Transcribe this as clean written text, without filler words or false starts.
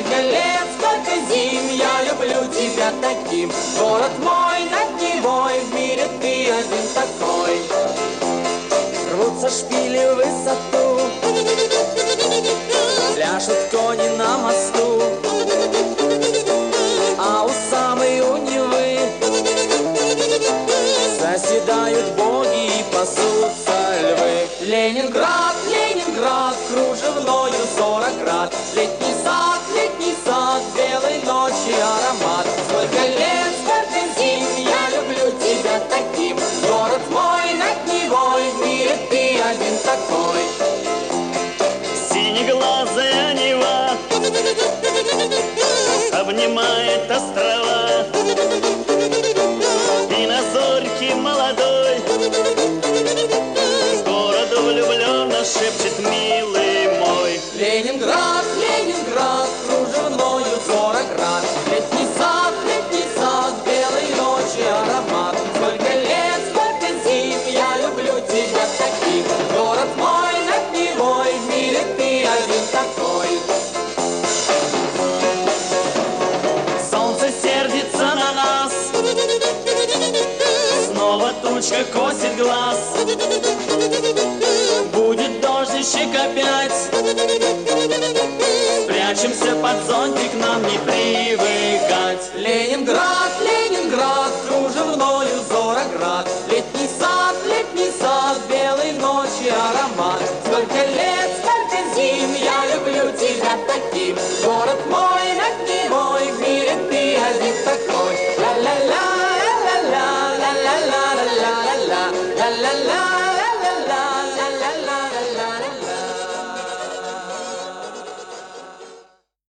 Сколько лет, сколько зим, я люблю тебя таким. Город мой над Невой, в мире ты один такой. Рвутся шпили в высоту, пляшут кони на мосту, а у самой у Невы заседают боги и пасутся львы. Ленинград, Ленинград, кружевною 40 град. Летний сад, белой ночи аромат. Сколько лет, сколько зим, я люблю тебя таким. Город мой над Невой, в мире ты один такой. Синеглазая Нева обнимает острова, и на зорьке молодой с городу влюбленно шепчет: милый мой. Ленинград, Ленинград, кружевною 40 град. Летний сад, белой ночи аромат. Сколько лет, сколько зим, я люблю тебя таким. Город мой над Невой, в мире ты один такой. Солнце сердится на нас, снова тучка косит глаз. Будет дождичек опять, спрячемся под зонтик, нам не привыкать. Ленинград, Ленинград, кружевною 40 град. Летний сад, белой ночи аромат. Сколько лет, сколько зим, я люблю тебя таким. Город мой над Невой, в мире ты один такой. Ла-ла-ла, ла-ла-ла, ла-ла-ла, ла-ла-ла, ла-ла-ла.